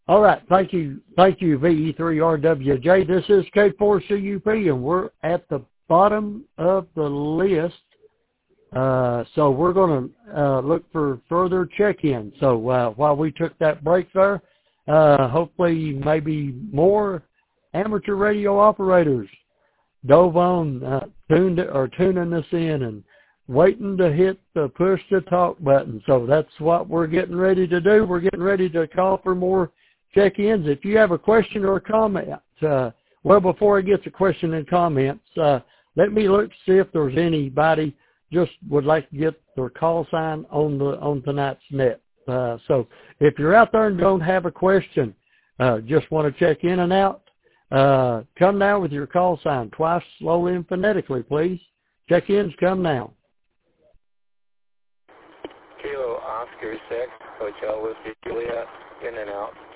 All right. Thank you, VE3RWJ. This is K4CUP, and we're at the bottom of the list. So we're going to look for further check-in. So while we took that break there, hopefully maybe more amateur radio operators dove on, tuning us in and waiting to hit the push to talk button. So that's what we're getting ready to do. We're getting ready to call for more check-ins. If you have a question or a comment, well, before I get to question and comments, let me look to see if there's anybody just would like to get their call sign on tonight's net. So if you're out there and don't have a question, just want to check in and out, come now with your call sign, twice slowly and phonetically, please. Check-ins, come now. Kilo Oscar 6, Hotel Whiskey Juliet, in and out.